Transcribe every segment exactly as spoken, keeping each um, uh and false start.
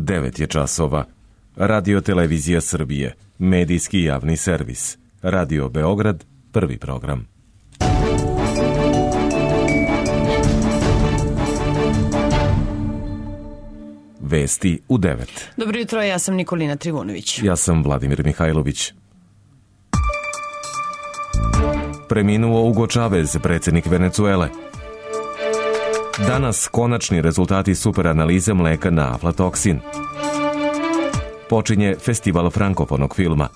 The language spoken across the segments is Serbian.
devet je časova. Radio Televizija Srbije, medijski javni servis. Radio Beograd, prvi program. Vesti u devet. Dobro jutro, ja sam Nikolina Trivunović. Ja sam Vladimir Mihajlović. Preminuo Hugo Chavez, predsjednik Venecuele. Danas konačni rezultati superanalize mleka na aflatoksin. Počinje festival frankofonog filma.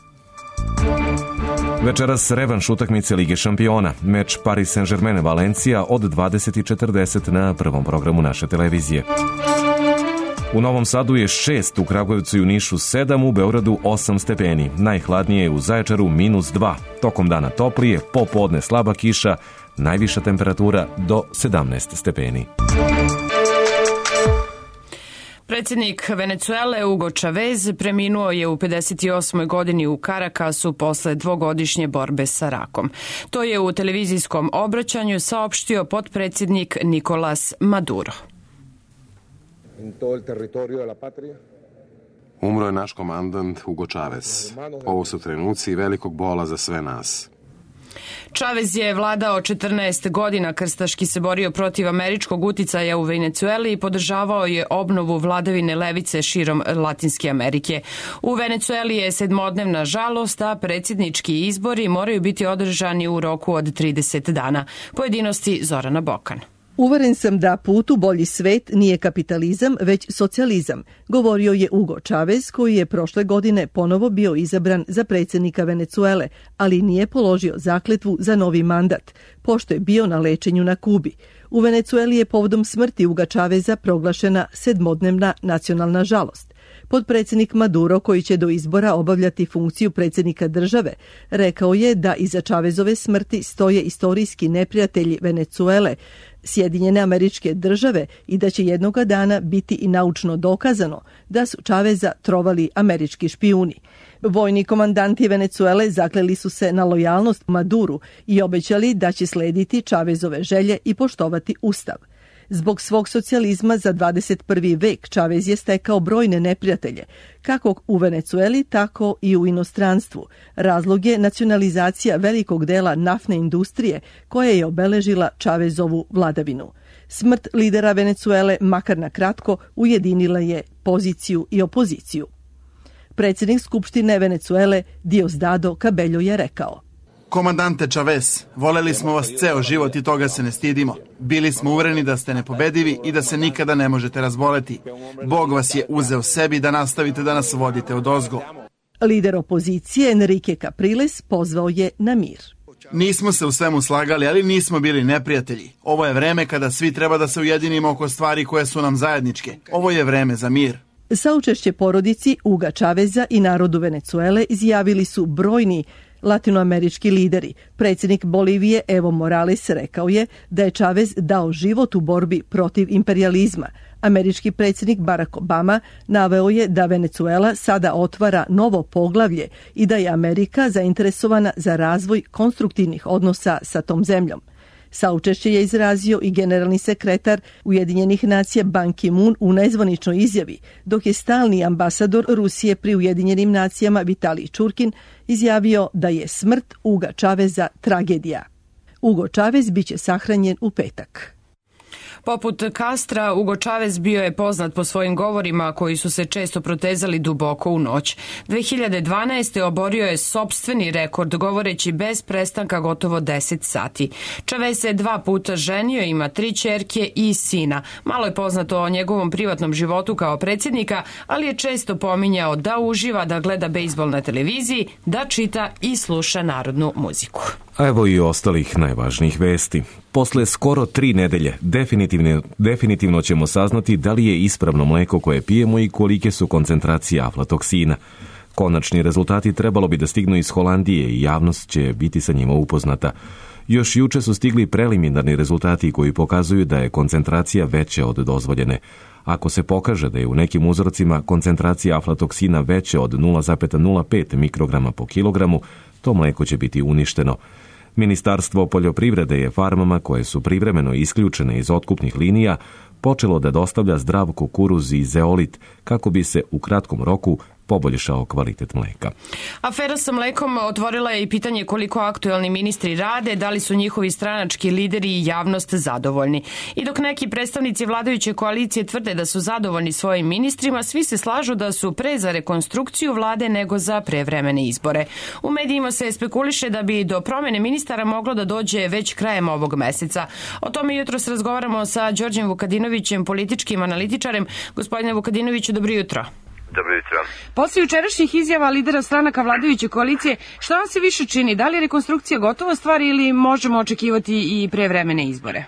Večeras revanš utakmice Lige šampiona, meč Paris Saint-Germain-Valencija od dvadeset i četrdeset na prvom programu naše televizije. U Novom Sadu je šest, u Kragujevcu i u Nišu sedam, u Beogradu osam stepeni. Najhladnije je u Zaječaru minus dva. Tokom dana toplije, popodne slaba kiša, najviša temperatura do sedamnaest stepeni. Predsjednik Venecuele Hugo Chavez preminuo je u pedeset osmoj godini u Karakasu posle dvogodišnje borbe sa rakom. To je u televizijskom obraćanju saopštio potpredsjednik Nicolás Maduro. Umro je naš komandant Hugo Chavez. Ovo su trenuci velikog bola za sve nas. Chavez je vladao četrnaest godina, krstaški se borio protiv američkog uticaja u Venecueli i podržavao je obnovu vladavine levice širom Latinske Amerike. U Venecueli je sedmodnevna žalost, a predsjednički izbori moraju biti održani u roku od trideset dana. Pojedinosti Zorana Bokan. Uveren sam da put u bolji svet nije kapitalizam, već socijalizam, govorio je Hugo Chavez, koji je prošle godine ponovo bio izabran za predsjednika Venecuele, ali nije položio zakletvu za novi mandat, pošto je bio na lečenju na Kubi. U Venecueli je povodom smrti Huga Chaveza proglašena sedmodnevna nacionalna žalost. Potpredsjednik Maduro, koji će do izbora obavljati funkciju predsjednika države, rekao je da iza Chavezove smrti stoje istorijski neprijatelji Venecuele, Sjedinjene Američke Države, i da će jednoga dana biti i naučno dokazano da su Chaveza trovali američki špijuni. Vojni komandanti Venecuele zakleli su se na lojalnost Maduru i obećali da će slediti Chavezove želje i poštovati ustav. Zbog svog socijalizma za dvadeset prvi vek Chavez je stekao brojne neprijatelje, kako u Venecueli, tako i u inostranstvu. Razlog je nacionalizacija velikog dela naftne industrije koja je obeležila Chavezovu vladavinu. Smrt lidera Venecuele, makar na kratko, ujedinila je poziciju i opoziciju. Predsjednik Skupštine Venecuele Diosdado Cabello je rekao: Komandante Chavez, voleli smo vas ceo život i toga se ne stidimo. Bili smo uvereni da ste nepobedivi i da se nikada ne možete razboleti. Bog vas je uzeo sebi da nastavite da nas vodite odozgo. Lider opozicije Enrique Capriles pozvao je na mir. Nismo se u svemu slagali, ali nismo bili neprijatelji. Ovo je vreme kada svi treba da se ujedinimo oko stvari koje su nam zajedničke. Ovo je vreme za mir. Saučešće porodici Huga Chaveza i narodu Venecuele izjavili su brojni latinoamerički lideri. Predsjednik Bolivije Evo Morales rekao je da je Chavez dao život u borbi protiv imperijalizma. Američki predsjednik Barack Obama naveo je da Venecuela sada otvara novo poglavlje i da je Amerika zainteresovana za razvoj konstruktivnih odnosa sa tom zemljom. Saučešće je izrazio i generalni sekretar Ujedinjenih nacija Ban Ki-moon u nezvaničnoj izjavi, dok je stalni ambasador Rusije pri Ujedinjenim nacijama Vitalij Čurkin izjavio da je smrt Huga Chaveza tragedija. Hugo Chavez biće sahranjen u petak. Poput Castra, Hugo Chavez bio je poznat po svojim govorima koji su se često protezali duboko u noć. dve hiljade dvanaeste. oborio je sopstveni rekord govoreći bez prestanka gotovo deset sati. Chavez se dva puta ženio, ima tri ćerke i sina. Malo je poznato o njegovom privatnom životu kao predsjednika, ali je često pominjao da uživa, da gleda bejzbol na televiziji, da čita i sluša narodnu muziku. A evo i ostalih najvažnijih vesti. Posle skoro tri nedelje definitivno, definitivno ćemo saznati da li je ispravno mleko koje pijemo i kolike su koncentracije aflatoksina. Konačni rezultati trebalo bi da stignu iz Holandije i javnost će biti sa njima upoznata. Još juče su stigli preliminarni rezultati koji pokazuju da je koncentracija veća od dozvoljene. Ako se pokaže da je u nekim uzorcima koncentracija aflatoksina veća od nula zarez nula pet mikrograma po kilogramu, to mleko će biti uništeno. Ministarstvo poljoprivrede je farmama koje su privremeno isključene iz otkupnih linija počelo da dostavlja zdrav kukuruz i zeolit kako bi se u kratkom roku poboljšao kvalitet mleka. Afera sa mlekom otvorila je i pitanje koliko aktuelni ministri rade, da li su njihovi stranački lideri i javnost zadovoljni. I dok neki predstavnici vladajuće koalicije tvrde da su zadovoljni svojim ministrima, svi se slažu da su pre za rekonstrukciju vlade nego za prevremene izbore. U medijima se spekuliše da bi do promene ministara moglo da dođe već krajem ovog meseca. O tome jutros razgovaramo sa Đorđem Vukadinovićem, političkim analitičarem. Gospodine Vukadinoviću, dobro jutro. Dobro jutro. Posle jučerašnjih izjava lidera stranaka vladajuće koalicije, šta vam se više čini? Da li je rekonstrukcija gotova stvar ili možemo očekivati i prevremene izbore?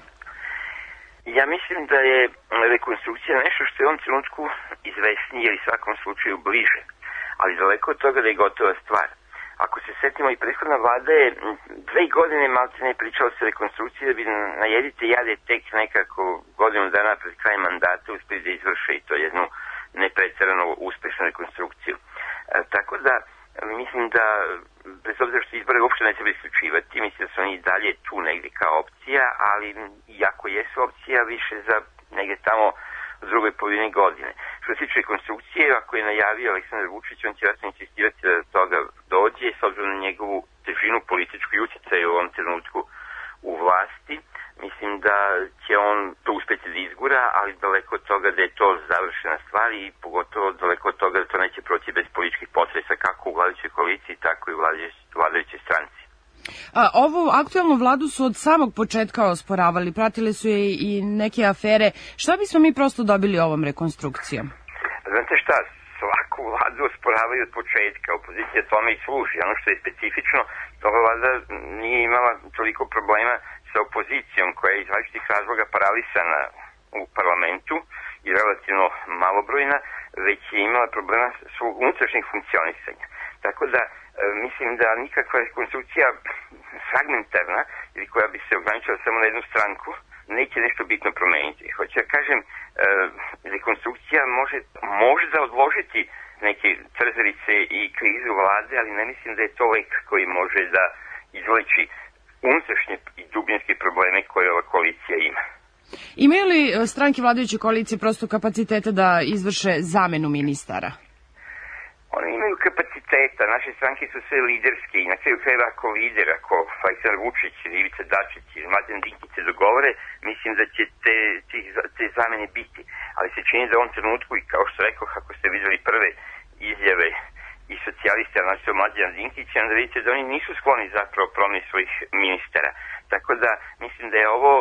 Ja mislim da je rekonstrukcija nešto što je u ovom trenutku izvesnije ili svakom slučaju bliže, ali daleko od toga da je gotova stvar. Ako se setimo i prethodna vlada je dve godine malce ne pričala se rekonstrukcije da bi na jedite jade tek nekako godinu dana pred krajem mandata uspeli da izvrše i to jednu nepreterano uspešnu rekonstrukciju. E, tako da mislim da bez obzira što izbore uopšte ne treba isključivati, mislim da su oni dalje tu negde kao opcija, ali iako jesu opcija više za negde tamo u drugoj polovini godine. Što se tiče rekonstrukcije, ako je najavio Aleksandar Vučić, on će jasno insistirati da do toga dođe s obzirom na njegovu težinu političku i utjecaj u ovom trenutku u vlasti. Mislim da će on to uspjeti da izgura, ali daleko od toga da je to završena stvar i pogotovo daleko od toga da to neće proći bez političkih potresa kako u vladajućoj koaliciji, tako i u vladajućoj stranci. A, ovu aktuelnu vladu su od samog početka osporavali, pratile su je i neke afere. Šta bismo mi prosto dobili ovom rekonstrukcijom? Znate šta, svaku vladu osporavaju od početka, opozicija tome i služi. Ono što je specifično, ova vlada nije imala toliko problema sa opozicijom koja je iz različitih razloga paralisana u parlamentu i relativno malobrojna, već je imala problema svog unutrašnjeg funkcionisanja. Tako da mislim da nikakva rekonstrukcija fragmentarna ili koja bi se ograničila samo na jednu stranku neće nešto bitno promeniti. Hoće da kažem, rekonstrukcija može možda odložiti neke trzerice i krize u vlade, ali ne mislim da je to lek koji može da izleči unutrašnje i dubinske probleme koje ova koalicija ima. Imaju li stranke vladajuće koalicije prosto kapaciteta da izvrše zamenu ministara? One imaju kapaciteta, naše stranke su sve liderske i na kraju krajeva ako lider, ako Aleksandar Vučić, Ivica Dačić i Mlađan Dinkić se dogovore, mislim da će te, te, te zamene biti. Ali se čini da u ovom trenutku, i kao što rekao, ako ste videli prve izjave i socijaliste, a znači Mlađan Dinkić, onda vidite da oni nisu skloni zapravo promjeni svojih ministara. Tako da mislim da je ovo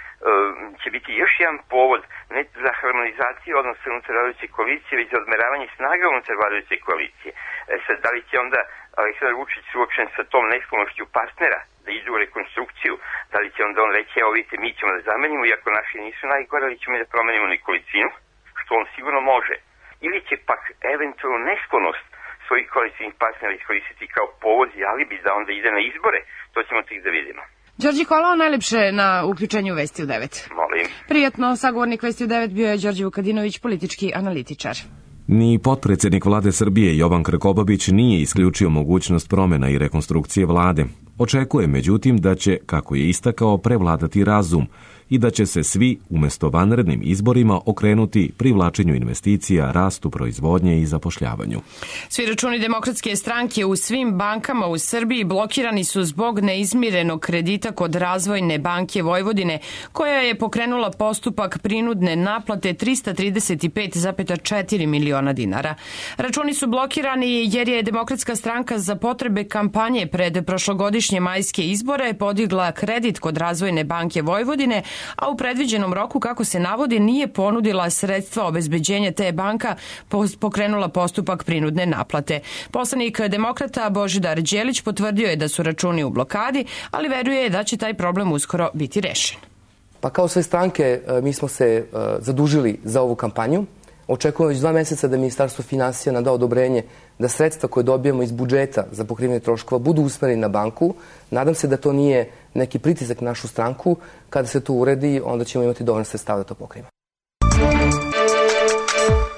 će biti još jedan povod ne za harmonizaciju odnosa unutar vladajuće koalicije, već za odmeravanje snaga unutar vladajuće koalicije. E sad, da li će onda Aleksandar Vučić suočen sa tom nesklonošću partnera da idu u rekonstrukciju, da li će onda on reći, evo vidite, mi ćemo da zamenimo, iako naši nisu najgore, ali ćemo da promenimo nekolicinu, što on sigurno može. Ili će pak eventualno nesklonost svojih koalicijnih partnera iskoristiti kao povod i alibi da onda ide na izbore, to ćemo tek da vidimo. Đorđe, hvala vam najlepše na uključenju Vesti u devet. Molim. Prijatno, sagovornik Vesti u devet bio je Đorđe Vukadinović, politički analitičar. Ni potpredsjednik vlade Srbije Jovan Krkobabić nije isključio mogućnost promjena i rekonstrukcije vlade. Očekuje, međutim, da će, kako je istakao, prevladati razum i da će se svi, umjesto vanrednim izborima, okrenuti privlačenju investicija, rastu proizvodnje i zapošljavanju. Svi računi Demokratske stranke u svim bankama u Srbiji blokirani su zbog neizmirenog kredita kod Razvojne banke Vojvodine, koja je pokrenula postupak prinudne naplate trista trideset pet zarez četiri miliona dinara. Računi su blokirani jer je Demokratska stranka za potrebe kampanje pred prošlogodišnje majske izbore podigla kredit kod Razvojne banke Vojvodine, a u predviđenom roku, kako se navodi, nije ponudila sredstva obezbeđenja, te je banka pokrenula postupak prinudne naplate. Poslanik Demokrata Božidar Đelić potvrdio je da su računi u blokadi, ali veruje da će taj problem uskoro biti rešen. Pa kao sve stranke, mi smo se zadužili za ovu kampanju. Očekujemo već dva meseca da Ministarstvo finansija nam da odobrenje da sredstva koje dobijemo iz budžeta za pokrivanje troškova budu usmereni na banku. Nadam se da to nije neki pritisak na našu stranku. Kada se to uredi, onda ćemo imati dovoljno sredstava da to pokrijemo.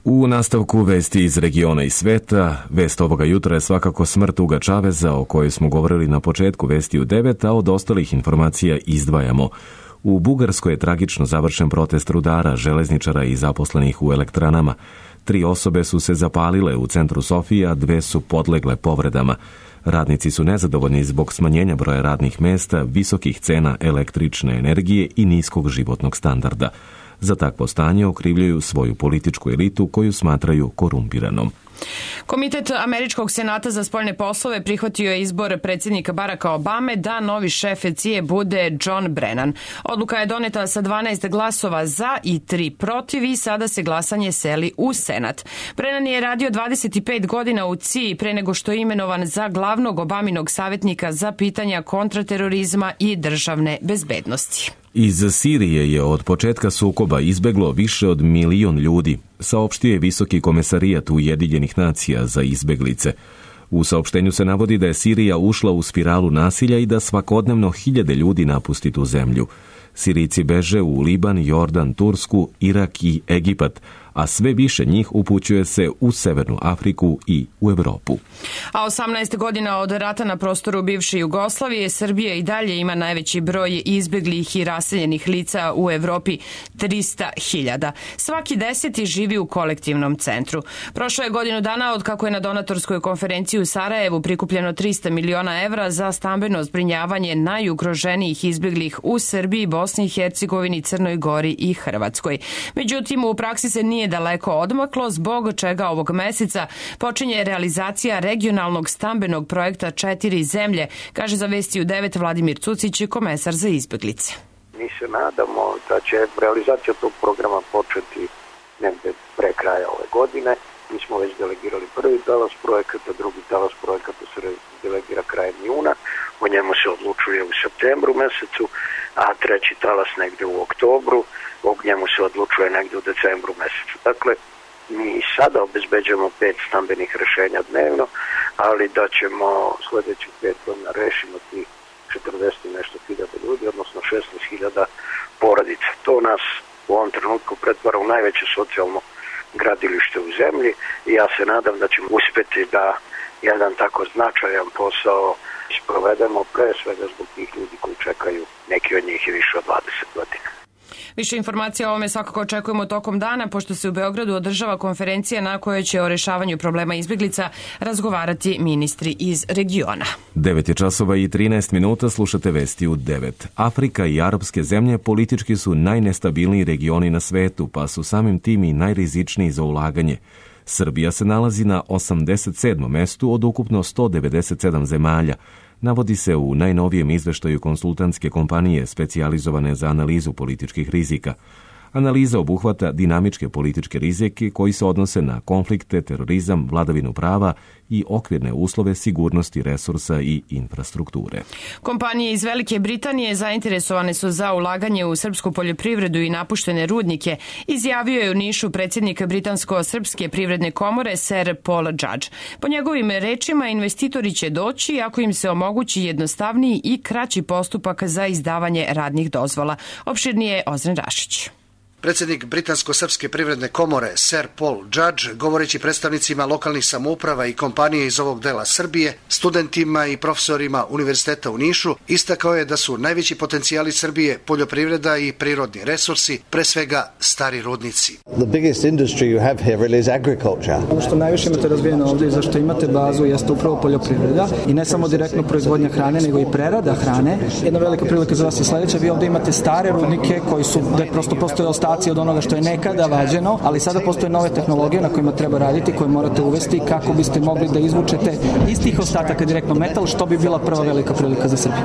U nastavku vesti iz regiona i sveta, vest ovoga jutra je svakako smrt Uga Čaveza, o kojoj smo govorili na početku vesti u devet, a od ostalih informacija izdvajamo. U Bugarskoj je tragično završen protest rudara, železničara i zaposlenih u elektranama. Tri osobe su se zapalile u centru Sofije, a dve su podlegle povredama. Radnici su nezadovoljni zbog smanjenja broja radnih mesta, visokih cena električne energije i niskog životnog standarda. Za takvo stanje okrivljuju svoju političku elitu koju smatraju korumpiranom. Komitet Američkog senata za spoljne poslove prihvatio je izbor predsjednika Baracka Obame da novi šef C I A bude John Brennan. Odluka je doneta sa dvanaest glasova za i tri protiv i sada se glasanje seli u Senat. Brennan je radio dvadeset pet godina u C I A pre nego što je imenovan za glavnog Obaminog savjetnika za pitanja kontraterorizma i državne bezbednosti. Iz Sirije je od početka sukoba izbeglo više od milion ljudi, saopštio je Visoki komesarijat Ujedinjenih nacija za izbeglice. U saopštenju se navodi da je Sirija ušla u spiralu nasilja i da svakodnevno hiljade ljudi napusti tu zemlju. Sirijci beže u Liban, Jordan, Tursku, Irak i Egipat, a sve više njih upućuje se u Severnu Afriku i u Evropu. A osamnaest godina od rata na prostoru bivše Jugoslavije, Srbija i dalje ima najveći broj izbeglih i raseljenih lica u Evropi, trista hiljada. Svaki deseti živi u kolektivnom centru. Prošlo je godinu dana od kako je na donatorskoj konferenciji u Sarajevu prikupljeno trista miliona evra za stambeno zbrinjavanje najugroženijih izbeglih u Srbiji, Bosni i Hercegovini, Crnoj Gori i Hrvatskoj. Međutim, u praksi se nije daleko odmaklo, zbog čega ovog meseca počinje realizacija regionalnog stambenog projekta Četiri zemlje, kaže za Vesti u devet Vladimir Cucić, komesar za izbeglice. Mi se nadamo da će realizacija tog programa početi negde pre kraja ove godine. Mi smo već delegirali prvi talas projekata, drugi talas projekata se delegira krajem juna, o njemu se odlučuje u septembru mesecu, a treći talas negde u oktobru, o njemu se odlučuje negde u decembru mesecu. Dakle, mi sada obezbeđujemo pet stambenih rešenja dnevno, ali da ćemo sledećih pet godina rešimo tih četrdeset i nešto hiljada ljudi, odnosno šesnaest hiljada porodica. To nas u ovom trenutku pretvara u najveće socijalno gradilište u zemlji i ja se nadam da ćemo uspeti da jedan tako značajan posao sprovedemo, pre svega zbog tih ljudi koji čekaju, neki od njih i više od dvadeset godina. Više informacija o ovome svakako očekujemo tokom dana, pošto se u Beogradu održava konferencija na kojoj će o rešavanju problema izbeglica razgovarati ministri iz regiona. devet je časova i trinaest minuta, slušate Vesti u devet. Afrika i arapske zemlje politički su najnestabilniji regioni na svetu, pa su samim tim i najrizičniji za ulaganje. Srbija se nalazi na osamdeset sedmom mestu od ukupno sto devedeset sedam zemalja. Navodi se u najnovijem izveštaju konsultantske kompanije specijalizovane za analizu političkih rizika. Analiza obuhvata dinamičke političke rizike koji se odnose na konflikte, terorizam, vladavinu prava i okvirne uslove sigurnosti resursa i infrastrukture. Kompanije iz Velike Britanije zainteresovane su za ulaganje u srpsku poljoprivredu i napuštene rudnike, izjavio je u Nišu predsjednik Britansko-srpske privredne komore Sir Paul Judge. Po njegovim rečima, investitori će doći ako im se omogući jednostavniji i kraći postupak za izdavanje radnih dozvola. Opširnije Ozren Rašić. Predsjednik Britansko-srpske privredne komore Sir Paul Judge, govoreći predstavnicima lokalnih samouprava i kompanije iz ovog dela Srbije, studentima i profesorima Univerziteta u Nišu, istakao je da su najveći potencijali Srbije poljoprivreda i prirodni resursi, pre svega stari rudnici. The biggest industry you have here really is agriculture. Ono što najviše imate razvijeno ovdje i zašto imate bazu jeste upravo poljoprivreda i ne samo direktno proizvodnja hrane, nego i prerada hrane. Jedna velika prilika za vas je sledeća, vi ovdje imate stare rudnike koji su, da prosto postoje ostatci od onoga što je nekada vađeno, ali sada postoje nove tehnologije na kojima treba raditi, koje morate uvesti kako biste mogli da izvučete iz tih ostataka direktno metal, što bi bila prva velika prilika za Srbiju.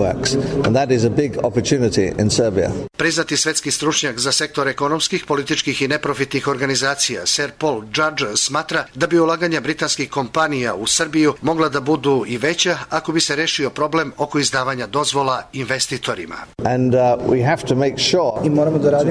And that is a big opportunity in Serbia. Priznati svetski stručnjak za sektor ekonomskih, političkih i neprofitnih organizacija Sir Paul Judge smatra da bi ulaganja britanskih kompanija u Srbiju mogla da budu i veća ako bi se rešio problem oko izdavanja dozvola investitorima. And uh, we have to make sure I moramo da radimo na tom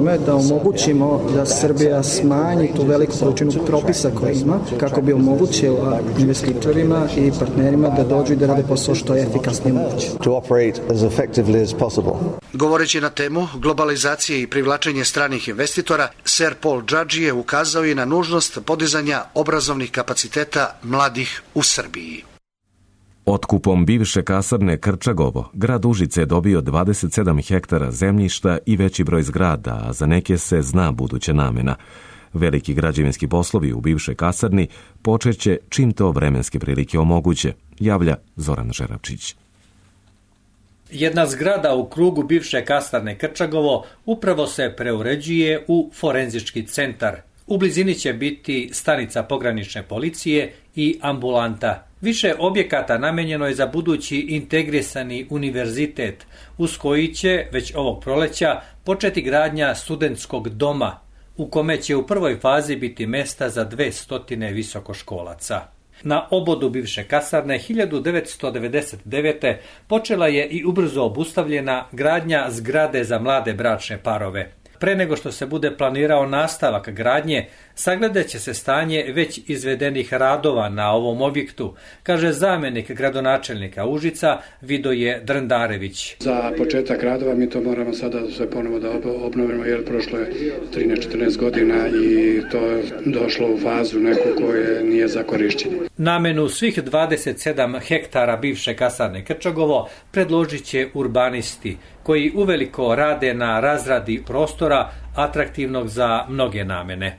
tome da omogućimo da Srbija smanji tu veliku količinu propisa koje ima, kako bi omogućila investitorima i partnerima da dođu i da rade posao što je efikasnije moguće. To operate as effectively as possible. Govoreći na temu globalizacije i privlačenje stranih investitora, Sir Paul Judge je ukazao i na nužnost podizanja obrazovnih kapaciteta mladih u Srbiji. Otkupom bivše kasarne Krčagovo, grad Užice je dobio dvadeset sedam hektara zemljišta i veći broj zgrada, a za neke se zna buduća namena. Veliki građevinski poslovi u bivšoj kasarni počeće čim to vremenske prilike omoguće, javlja Zoran Žerapčić. Jedna zgrada u krugu bivše kasarne Krčagovo upravo se preuređuje u forenzički centar. U blizini će biti stanica pogranične policije i ambulanta. Više objekata namenjeno je za budući integrisani univerzitet, uz koji će već ovog proleća početi gradnja studentskog doma, u kome će u prvoj fazi biti mesta za dvesta visokoškolaca. Na obodu bivše kasarne hiljadu devetsto devedeset devete. počela je i ubrzo obustavljena gradnja zgrade za mlade bračne parove. Pre nego što se bude planirao nastavak gradnje, sagledat će se stanje već izvedenih radova na ovom objektu, kaže zamjenik gradonačelnika Užica Vidoje Drndarević. Za početak radova mi to moramo sada sve ponovo da obnovimo, jer prošlo je trinaest četrnaest godina i to je došlo u fazu neku koje nije za korišćenje. Namenu svih dvadeset sedam hektara bivše kasarne Krčagovo predložit će urbanisti, koji uveliko rade na razradi prostora atraktivnog za mnoge namene.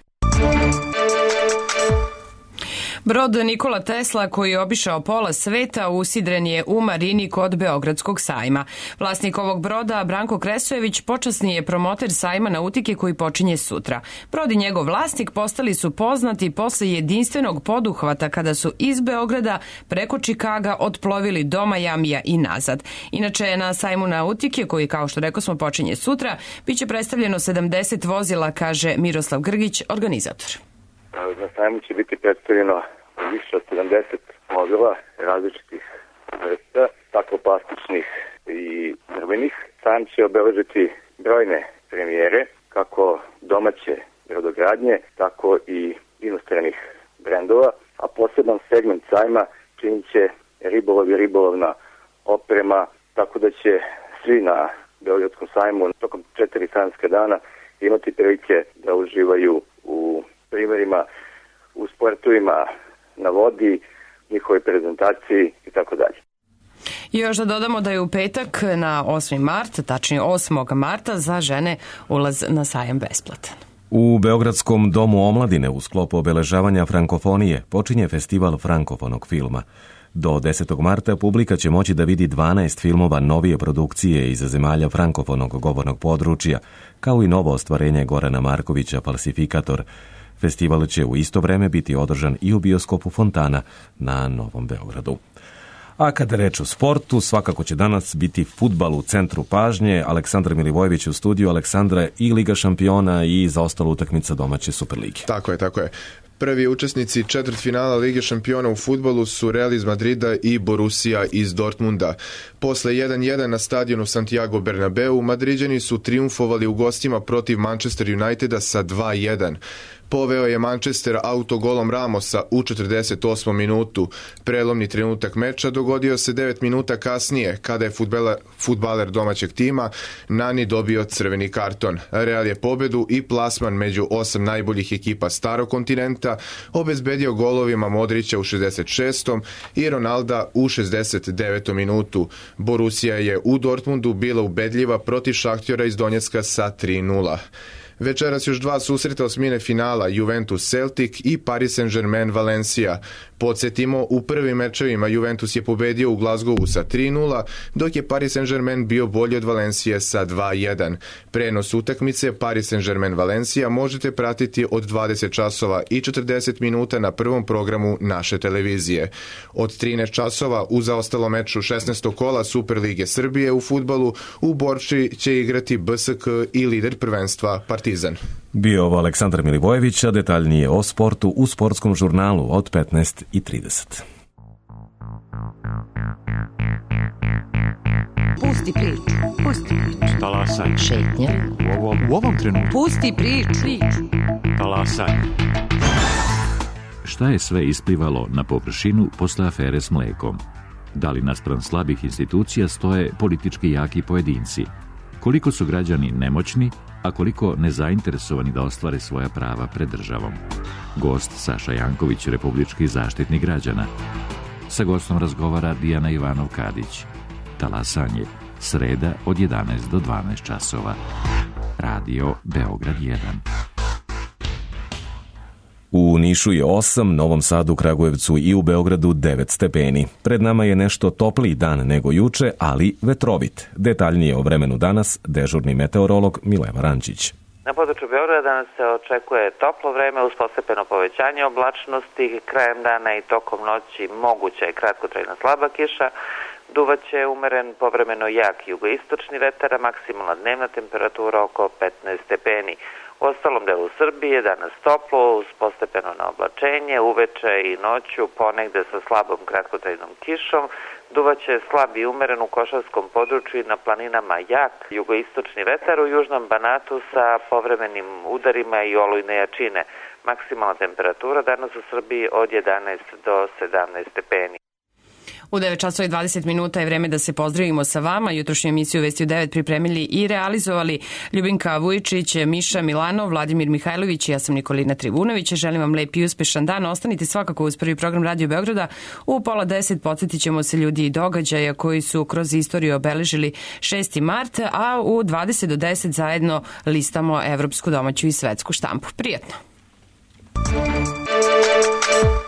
Brod Nikola Tesla, koji je obišao pola sveta, usidren je u marini kod Beogradskog sajma. Vlasnik ovog broda, Branko Kresojević, počasni je promoter sajma nautike koji počinje sutra. Brod i njegov vlasnik postali su poznati posle jedinstvenog poduhvata kada su iz Beograda preko Čikaga otplovili do Majamija i nazad. Inače, na sajmu nautike, koji, kao što rekao smo, počinje sutra, biće predstavljeno sedamdeset vozila, kaže Miroslav Grgić, organizator. Na sajmu će biti predstavljeno više od sedamdeset vozila različitih vrsta, tako plastičnih i drvenih. Sajam će obeležiti brojne premijere, kako domaće brodogradnje, tako i inostranih brendova, a poseban segment sajma činit će ribolov i ribolovna oprema, tako da će svi na Beogradskom sajmu tokom četiri sajamska dana imati prilike da uživaju u primjerima, u sportovima na vodi, njihovoj prezentaciji i tako dalje. I još da dodamo da je u petak na osmi mart, tačnije osmog marta, za žene ulaz na sajam besplatan. U Beogradskom domu omladine u sklopu obeležavanja frankofonije počinje festival frankofonog filma. Do desetog marta publika će moći da vidi dvanaest filmova novije produkcije iz zemalja frankofonog govornog područja, kao i novo ostvarenje Gorana Markovića, Falsifikator. Festival će u isto vreme biti održan i u bioskopu Fontana na Novom Beogradu. A kada reč o sportu, svakako će danas biti fudbal u centru pažnje. Aleksandar Milivojević u studiju. Aleksandra, i Liga šampiona i zaostala utakmica domaće Superlige. Tako je, tako je. Prvi učesnici četvrtfinala Lige šampiona u fudbalu su Real iz Madrida i Borussia iz Dortmunda. Posle jedan jedan na stadionu Santiago Bernabeu, Madriđani su trijumfovali u gostima protiv Manchester Uniteda sa dva jedan. Poveo je Manchester autogolom Ramosa u četrdeset osmom minutu. Prelomni trenutak meča dogodio se devet minuta kasnije, kada je fudbaler, fudbaler domaćeg tima Nani dobio crveni karton. Real je pobedu i plasman među osam najboljih ekipa starog kontinenta obezbedio golovima Modrića u šezdeset šestom i Ronalda u šezdeset devetom minutu. Borussia je u Dortmundu bila ubedljiva protiv Šahtjora iz Donjecka sa tri nula. Večeras još dva susreta osmine finala, Juventus Celtic i Paris Saint-Germain Valencia. Podsjetimo, u prvim mečevima Juventus je pobedio u Glasgowu sa tri nula, dok je Paris Saint-Germain bio bolji od Valencije sa dva jedan. Prenos utakmice Paris Saint-Germain Valencia možete pratiti od dvadeset časova i četrdeset minuta na prvom programu naše televizije. Od trinaest časova u zaostalom meču šesnaestog kola Superlige Srbije u fudbalu u Borči će igrati B S K i lider prvenstva Partizan. Bio ovo Aleksandar Milivojević, a detaljnije o sportu u sportskom žurnalu od petnaest i trideset. Pusti priču, pusti priču. Talasaj. Šetnja. U ovom, u ovom trenutku. Pusti priču. Talasaj. Šta je sve isplivalo na površinu posle afere s mlekom? Da li naspram slabih institucija stoje politički jaki pojedinci? Koliko su građani nemoćni, a koliko nezainteresovani da ostvare svoja prava pred državom? Gost Saša Janković, republički zaštitnik građana. Sa gostom razgovara Dijana Ivanov-Kadić. Talasanje, sreda od jedanaest do dvanaest časova. Radio Beograd jedan. U Nišu je osam, Novom Sadu, Kragujevcu i u Beogradu devet stepeni. Pred nama je nešto topliji dan nego juče, ali vetrovit. Detaljnije o vremenu danas, dežurni meteorolog Mileva Rančić. Na području Beograda danas se očekuje toplo vreme uz postepeno povećanje oblačnosti. Krajem dana i tokom noći moguća je kratkotrajna slaba kiša. Duvaće umeren povremeno jak jugoistočni vetar, a maksimalna dnevna temperatura oko petnaest stepeni. U ostalom delu Srbije danas toplo uz postepeno na oblačenje, uveče i noću ponegde sa slabom kratkotrajnom kišom. Duvaće slab i umeren u Košavskom području i na planinama jak jugoistočni vetar, u južnom Banatu sa povremenim udarima i olujne jačine. Maksimalna temperatura danas u Srbiji od jedanaest do sedamnaest stepeni. U devet časova i dvadeset minuta je vreme da se pozdravimo sa vama. Jutrošnju emisiju Vesti u devet pripremili i realizovali Ljubinka Vujičić, Miša Milanov, Vladimir Mihajlović i ja sam Nikolina Trivunović. Želim vam lep i uspešan dan. Ostanite svakako uz prvi program Radio Beograda. U pola deset podsjetit ćemo se ljudi i događaja koji su kroz istoriju obeležili šesti mart, a u dvadeset do deset zajedno listamo evropsku, domaću i svetsku štampu. Prijetno!